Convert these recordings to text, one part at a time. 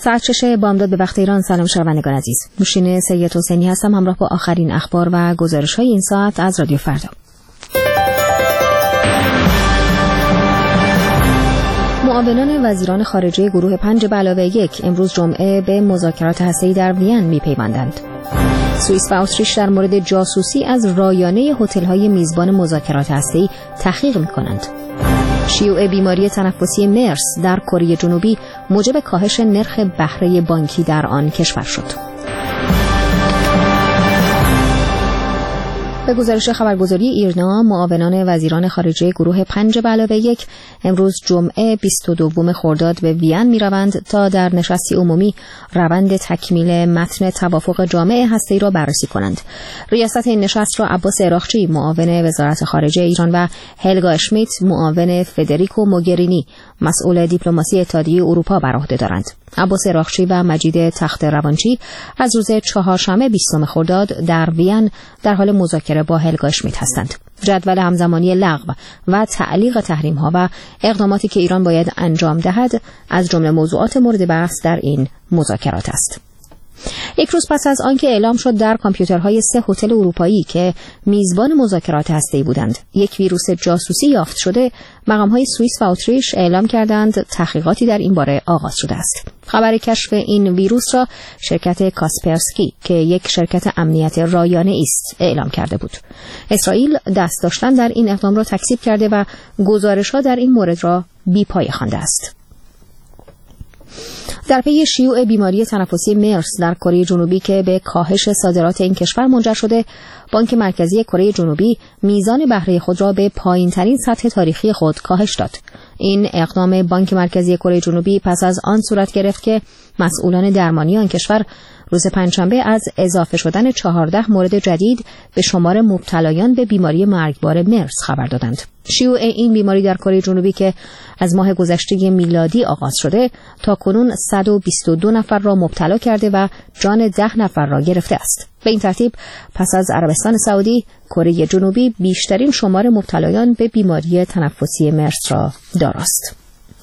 سرچش بامداد به وقت ایران. سلام شنوندگان عزیز، نوشین سید حسینی هستم همراه با آخرین اخبار و گزارش‌های این ساعت از رادیو فردا. معاونان وزیران خارجه گروه 5+1 امروز جمعه به مذاکرات هسته‌ای در وین می‌پیوندند. سوئیس و اتریش در مورد جاسوسی از رایانه هتل‌های میزبان مذاکرات هسته‌ای تحقیق می‌کنند. شیوع بیماری تنفسی مرس در کره جنوبی موجب کاهش نرخ بهره بانکی در آن کشور شد. به گزارش خبرگزاری ایرنا، معاونان وزیران خارجه گروه 5+1 امروز جمعه 22 خرداد به وین می‌روند تا در نشستی عمومی روند تکمیل متن توافق جامع هسته‌ای را بررسی کنند. ریاست این نشست را عباس عراقچی، معاون وزارت خارجه ایران، و هلگا اشمیت، معاون فدریکو موگرینی، مسئول دیپلماسی اتحادیه اروپا، بر عهده دارند. عباس عراقچی و مجید تخت روانچی از روز چهارشنبه 20 خرداد در وین در حال مذاکره با هلگا اشمیت هستند. جدول همزمانی لغو و تعلیق تحریم‌ها و اقداماتی که ایران باید انجام دهد از جمله موضوعات مورد بحث در این مذاکرات است. یک روز پس از آنکه اعلام شد در کامپیوترهای 3 هتل اروپایی که میزبان مذاکرات هسته‌ای بودند یک ویروس جاسوسی یافت شده، مقام‌های سوئیس و اتریش اعلام کردند تحقیقاتی در این باره آغاز شده است. خبر کشف این ویروس را شرکت کاسپرسکی که یک شرکت امنیت رایانه است اعلام کرده بود. اسرائیل دست داشتن در این اقدام را تکذیب کرده و گزارش‌ها در این مورد را بی‌پایه خوانده است. در پی شیوع بیماری تنفسی مرس در کره جنوبی که به کاهش صادرات این کشور منجر شده، بانک مرکزی کره جنوبی میزان بهره خود را به پایین‌ترین سطح تاریخی خود کاهش داد. این اقدام بانک مرکزی کره جنوبی پس از آن صورت گرفت که مسئولان درمانی آن کشور روز پنجشنبه از اضافه شدن 14 مورد جدید به شمار مبتلایان به بیماری مرگبار مرس خبر دادند. شیوع این بیماری در کره جنوبی که از ماه گذشته میلادی آغاز شده تاکنون 122 نفر را مبتلا کرده و جان 10 نفر را گرفته است. به این ترتیب پس از عربستان سعودی، کره جنوبی بیشترین شمار مبتلایان به بیماری تنفسی مرس را داراست.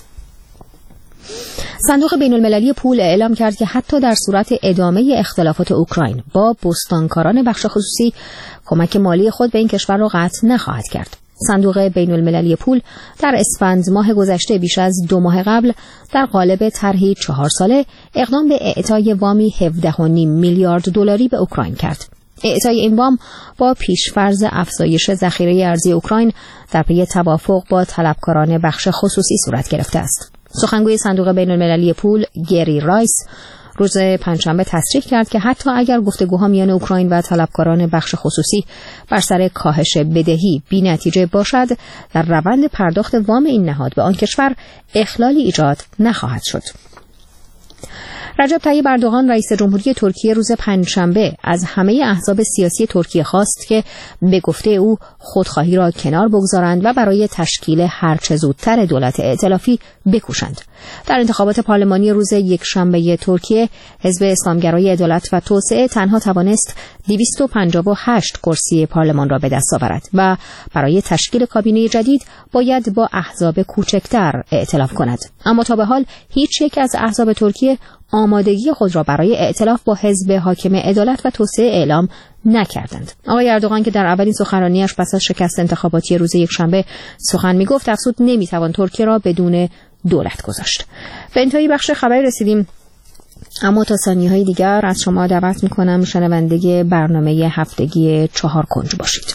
صندوق بین‌المللی پول اعلام کرد که حتی در صورت ادامه اختلافات اوکراین با بستانکاران بخش خصوصی، کمک مالی خود به این کشور را قطع نخواهد کرد. صندوق بین‌المللی پول در اسفند ماه گذشته بیش از 2 ماه قبل در قالب طرحی 4 ساله اقدام به اعطای وامی 17.5 میلیارد دلاری به اوکراین کرد. اعطای این وام با پیش‌فرض افزایش ذخیره ارزی اوکراین در پی توافق با طلبکاران بخش خصوصی صورت گرفته است. سخنگوی صندوق بین‌المللی پول گری رایس روز پنجشنبه تصریح کرد که حتی اگر گفتگوها میان اوکراین و طلبکاران بخش خصوصی بر سر کاهش بدهی بی‌نتیجه باشد، در روند پرداخت وام این نهاد به آن کشور اخلالی ایجاد نخواهد شد. رجب طیب اردوغان رئیس جمهوری ترکیه روز پنجشنبه از همه احزاب سیاسی ترکیه خواست که به گفته او خودخواهی را کنار بگذارند و برای تشکیل هرچه زودتر دولت ائتلافی بکوشند. در انتخابات پارلمانی روز یکشنبه ترکیه، حزب اسلامگرای عدالت و توسعه تنها توانست 258 کرسی پارلمان را به دست آورد و برای تشکیل کابینه جدید باید با احزاب کوچکتر ائتلاف کند. اما تا به حال هیچ یک از احزاب ترکیه آمادگی خود را برای ائتلاف با حزب حاکم عدالت و توسعه اعلام نکردند. آقای اردوغان که در اولین سخنرانیش پس از شکست انتخاباتی روز یکشنبه سخن میگفت، افزود نمیتوان ترکیه را بدون دولت گذاشت. به انتهای بخش خبری رسیدیم، اما تا ثانیه‌های دیگر از شما دعوت میکنم شنونده برنامه هفتگی 4 کنج باشید.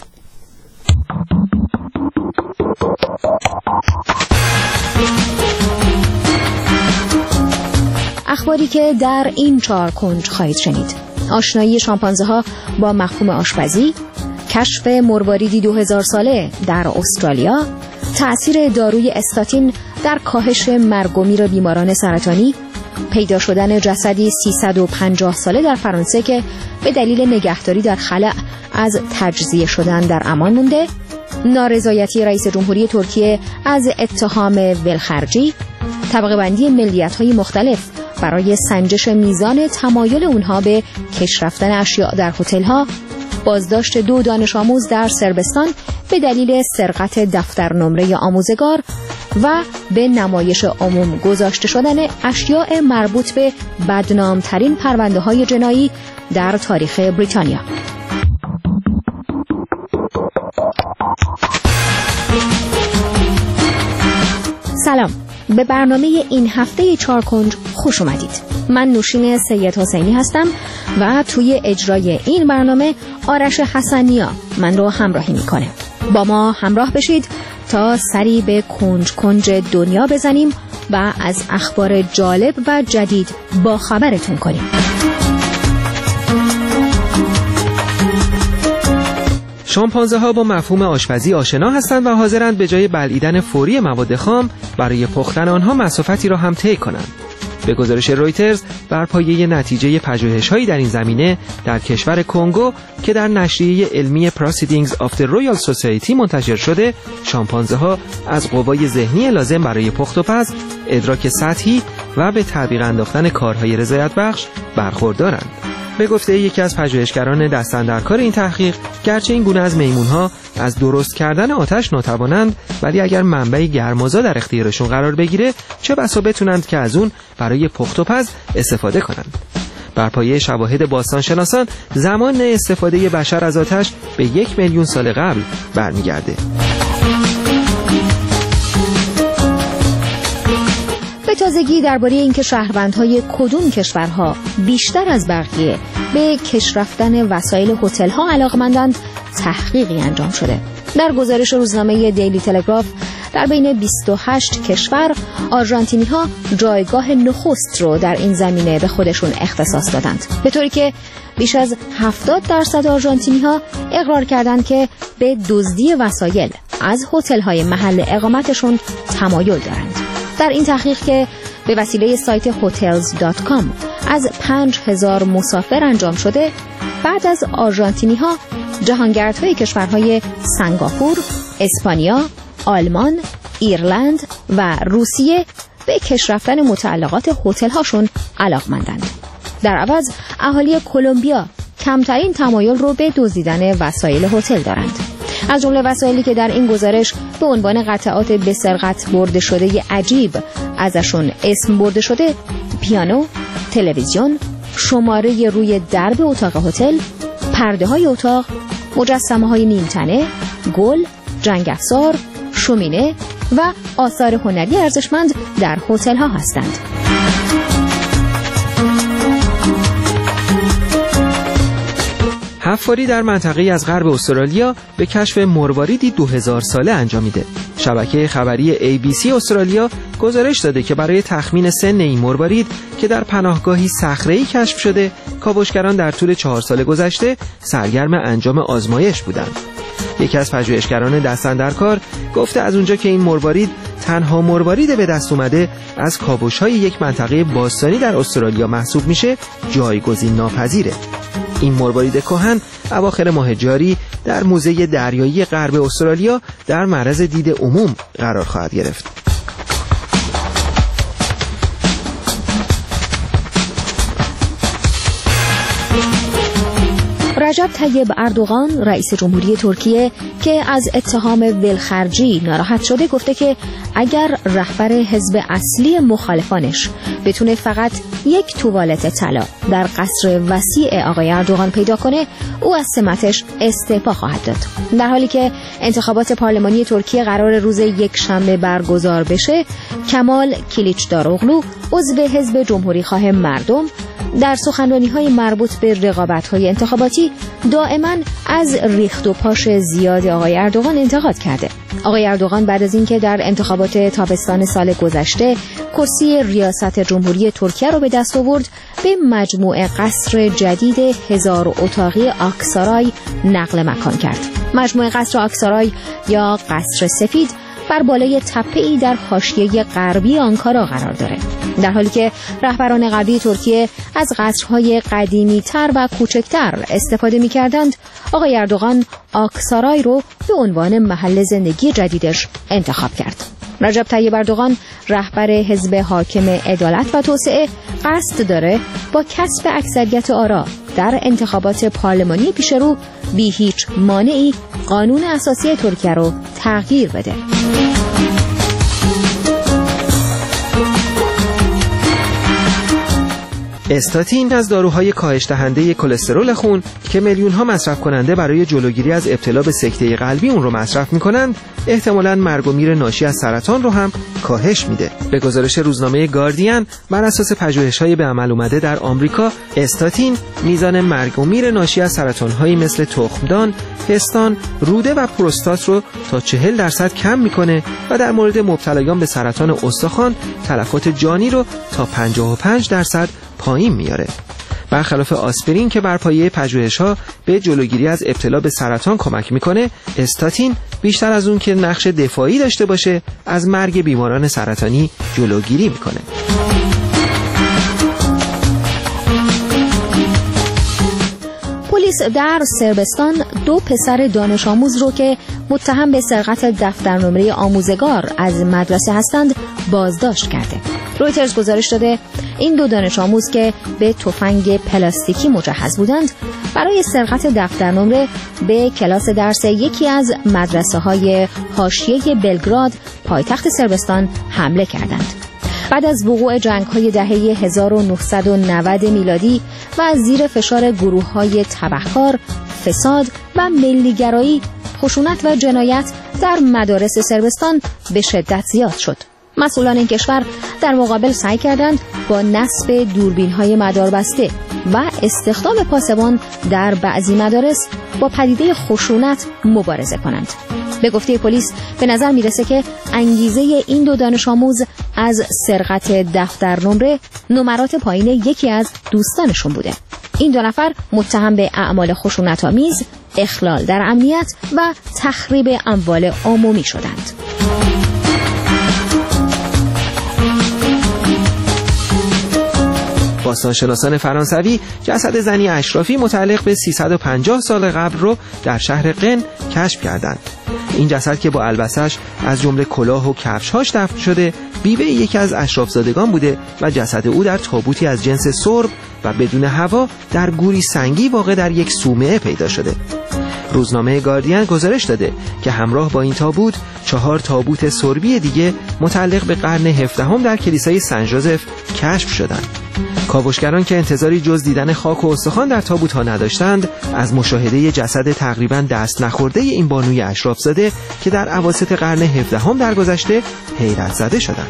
اخباری که در این 4 کنج خواهید شنید: آشنایی شامپانزه ها با مفهوم آشپزی، کشف مرواریدی 2000 ساله در استرالیا، تأثیر داروی استاتین در کاهش مرگ و میر بیماران سرطانی، پیدا شدن جسدی 350 ساله در فرانسه که به دلیل نگهداری در خلأ از تجزیه شدن در امان مونده، نارضایتی رئیس جمهوری ترکیه از اتهام ولخرجی، طبقه بندی ملیت‌های مختلف برای سنجش میزان تمایل اونها به کش رفتن اشیاء در هتل‌ها، بازداشت 2 دانش آموز در صربستان به دلیل سرقت دفتر نمره آموزگار و به نمایش عموم گذاشته شدن اشیاء مربوط به بدنامترین پرونده‌های جنایی در تاریخ بریتانیا. سلام، به برنامه این هفته چارکنج خوش اومدید. من نوشین سید حسینی هستم و توی اجرای این برنامه آرش حسنیا من رو همراهی میکنه. با ما همراه بشید تا سری به کنج کنج دنیا بزنیم و از اخبار جالب و جدید با خبرتون کنیم. شامپانزه ها با مفهوم آشپزی آشنا هستند و حاضرند به جای بلعیدن فوری مواد خام برای پختن آنها مسافتی را هم طی کنند. به گزارش رویترز بر پایه نتیجه پژوهش‌هایی در این زمینه در کشور کنگو که در نشریه علمی Proceedings of the Royal Society منتشر شده، شامپانزه ها از قوای ذهنی لازم برای پخت و پز، ادراک سطحی و به تعبیق انداختن کارهای رضایت بخش برخوردارند. به گفته یکی از پژوهشگران دست‌اندرکار این تحقیق، گرچه این گونه از میمون‌ها از درست کردن آتش ناتوانند، ولی اگر منبع گرمازا در اختیارشون قرار بگیره، چه بسا بتونند که از اون برای پخت و پز استفاده کنند. بر پایه شواهد باستانشناسان، زمان استفاده بشر از آتش به 1,000,000 سال قبل برمیگرده. به تازگی درباره اینکه شهروندهای کدوم کشورها بیشتر از بقیه به کش رفتن وسایل هتل‌ها علاقمندند تحقیقی انجام شده. در گزارش روزنامه دیلی تلگراف، در بین 28 کشور آرژانتینی‌ها جایگاه نخست رو در این زمینه به خودشون اختصاص دادند، به طوری که بیش از 70% آرژانتینی‌ها اقرار کردند که به دزدی وسایل از هتل‌های محل اقامتشون تمایل دارند. در این تحقیق که به وسیله سایت hotels.com از 5,000 مسافر انجام شده، بعد از آرژانتینی‌ها جهانگردهای کشورهای سنگاپور، اسپانیا، آلمان، ایرلند و روسیه به کش رفتن متعلقات هتل‌هاشون علاقمندند. در عوض اهالی کلمبیا کمترین تمایل رو به دزدیدن وسایل هتل دارند. از جمله وسایلی که در این گزارش به عنوان قطعات به سرقت برده شده عجیب ازشون اسم برده شده، پیانو، تلویزیون، شماره روی درب اتاق هتل، پرده های اتاق، مجسمه های نیمتنه، گل، جنگ افزار، شومینه و آثار هنری ارزشمند در هتل ها هستند. حفاری در منطقه از غرب استرالیا به کشف مرواریدی 2000 ساله انجامیده. شبکه خبری ABC استرالیا گزارش داده که برای تخمین سن این مروارید که در پناهگاهی صخره‌ای کشف شده، کاوشگران در طول 4 سال گذشته سرگرم انجام آزمایش بودند. یکی از پژوهشگران دست‌اندرکار گفته از اونجا که این مروارید تنها مروارید به دست اومده از کاوش‌های یک منطقه باستانی در استرالیا محسوب میشه، جایگزین ناپذیره. این مروارید کهن اواخر ماه جاری در موزه دریایی غرب استرالیا در معرض دید عموم قرار خواهد گرفت. رجب طیب اردوغان رئیس جمهوری ترکیه که از اتهام ولخرجی ناراحت شده، گفته که اگر رهبر حزب اصلی مخالفانش بتونه فقط یک توالت طلا در قصر وسیع آقای اردوغان پیدا کنه، او از سمتش استعفا خواهد داد. در حالی که انتخابات پارلمانی ترکیه قرار روز یکشنبه برگزار بشه، کمال کلیچداروغلو عضو حزب جمهوری خواه مردم در سخنرانی‌های مربوط به رقابت‌های انتخاباتی دائما از ریخت و پاش زیاد آقای اردوغان انتقاد کرده. آقای اردوغان بعد از اینکه در انتخابات تابستان سال گذشته کرسی ریاست جمهوری ترکیه رو به دست آورد، به مجموعه قصر جدید 1000 اتاقی آکسارای نقل مکان کرد. مجموعه قصر آکسارای یا قصر سفید بر بالای تپه‌ای در حاشیه غربی آنکارا قرار داره. در حالی که رهبران قبلی ترکیه از قصرهای قدیمی‌تر و کوچکتر استفاده می‌کردند، آقای اردوغان آکسارای رو به عنوان محل زندگی جدیدش انتخاب کرد. رجب طیب اردوغان رهبر حزب حاکم عدالت و توسعه قصد داره با کسب اکثریت آرا در انتخابات پارلمانی پیش رو بی هیچ مانعی قانون اساسی ترکیه رو تغییر بده. استاتین از داروهای کاهش دهنده کلسترول خون که میلیون‌ها مصرف کننده برای جلوگیری از ابتلا به سکته قلبی اون رو مصرف می‌کنند، احتمالاً مرگ و میر ناشی از سرطان رو هم کاهش میده. به گزارش روزنامه گاردین، بر اساس پژوهش‌های به عمل اومده در آمریکا، استاتین میزان مرگ و میر ناشی از سرطان‌هایی مثل تخمدان، پستان، روده و پروستات رو تا 40% کم میکنه و در مورد مبتلایان به سرطان استخوان تلفات جانی رو تا 55% پایین میاره. برخلاف آسپرین که بر پایه پژوهش‌ها به جلوگیری از ابتلا به سرطان کمک میکنه، استاتین بیشتر از اون که نقش دفاعی داشته باشه، از مرگ بیماران سرطانی جلوگیری میکنه. پلیس در صربستان 2 پسر دانش آموز رو که متهم به سرقت دفتر نمره آموزگار از مدرسه هستند بازداشت کرده. رویترز گزارش داده این 2 دانش آموز که به تفنگ پلاستیکی مجهز بودند برای سرقت دفتر نمره به کلاس درس یکی از مدرسه‌های حاشیه بلگراد پایتخت صربستان حمله کردند. بعد از وقوع جنگ‌های دهه 1990 میلادی و از زیر فشار گروه‌های تبهکار، فساد و ملی‌گرایی، خشونت و جنایت در مدارس صربستان به شدت زیاد شد. مسئولان این کشور در مقابل سعی کردند با نصب دوربین‌های مداربسته و استخدام پاسبان در بعضی مدارس با پدیده خشونت مبارزه کنند. به گفته پلیس به نظر میرسه که انگیزه این 2 دانش آموز از سرقت دفتر نمرات پایین یکی از دوستانشون بوده. این 2 نفر متهم به اعمال خشونت‌آمیز، اخلال در امنیت و تخریب اموال عمومی شدند. باستانشناسان فرانسوی جسد زنی اشرافی متعلق به 350 سال قبل رو در شهر قن کشف کردند. این جسد که با البسش از جمله کلاه و کفش‌هاش دفن شده، بیوه یکی از اشرافزادگان بوده و جسد او در تابوتی از جنس سرب و بدون هوا در گوری سنگی واقع در یک صومعه پیدا شده. روزنامه گاردین گزارش داده که همراه با این تابوت 4 تابوت سربی دیگه متعلق به قرن 17 در کلیسای سن ژوزف کشف شدند. کاوشگران که انتظاری جز دیدن خاک و استخوان در تابوت‌ها نداشتند، از مشاهده جسد تقریباً دست نخورده این بانوی اشرافزاده که در اواسط قرن 17 درگذشته حیرت زده شدند.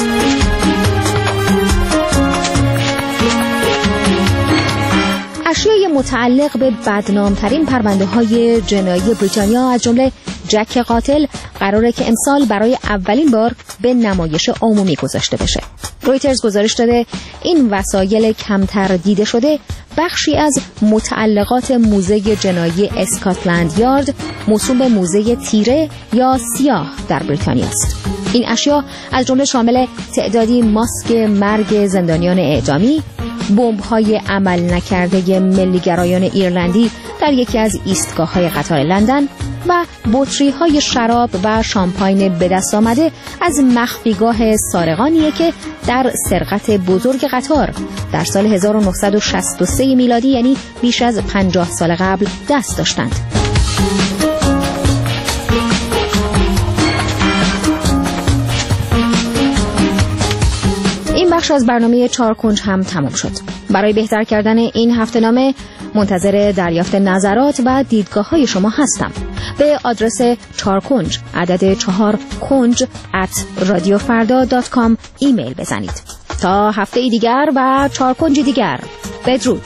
اشیای متعلق به بدنامترین پرونده‌های جنایی بریتانیا از جمله جک قاتل قراره که امسال برای اولین بار به نمایش عمومی گذاشته بشه. رویترز گزارش داده این وسایل کمتر دیده شده بخشی از متعلقات موزه جنایی اسکاتلند یارد موسوم به موزه تیره یا سیاه در بریتانیا است. این اشیا از جمله شامل تعدادی ماسک مرگ زندانیان اعدامی، بمب‌های عمل نکرده ملی‌گرایان ایرلندی در یکی از ایستگاه‌های قطار لندن و بطری‌های شراب و شامپاین به دست آمده از مخفیگاه سارقانیه که در سرقت بزرگ قطار در سال 1963 میلادی یعنی بیش از 50 سال قبل دست داشتند. این بخش از برنامه 4 کنج هم تمام شد. برای بهتر کردن این هفته‌نامه منتظر دریافت نظرات و دیدگاه‌های شما هستم. به آدرس 4 کنج عدد 4 کنج @radiofarda.com ایمیل بزنید. تا هفته دیگر و 4 کنج دیگر. بدرود.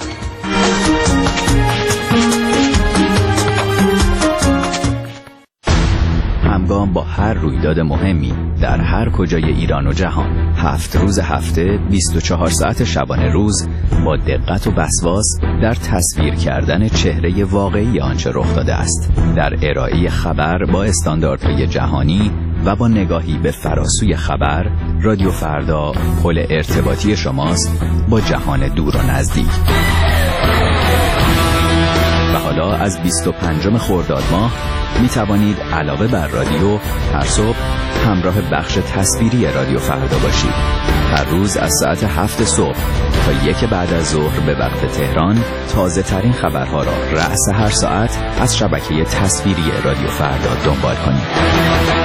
همگام با هر رویداد مهمی در هر کجای ایران و جهان 7 روز هفته 24 ساعت شبانه روز با دقت و وسواس در تصویر کردن چهره واقعی آنچه رخ داده است، در ارائه خبر با استانداردهای جهانی و با نگاهی به فراسوی خبر، رادیو فردا پل ارتباطی شماست با جهان دور و نزدیک. و حالا از 25 خرداد ماه می توانید علاوه بر رادیو هر صبح همراه بخش تصویری رادیو فردا باشید. هر روز از ساعت 7 صبح تا 1 بعد از ظهر به وقت تهران تازه ترین خبرها را رأس هر ساعت از شبکه تصویری رادیو فردا دنبال کنید.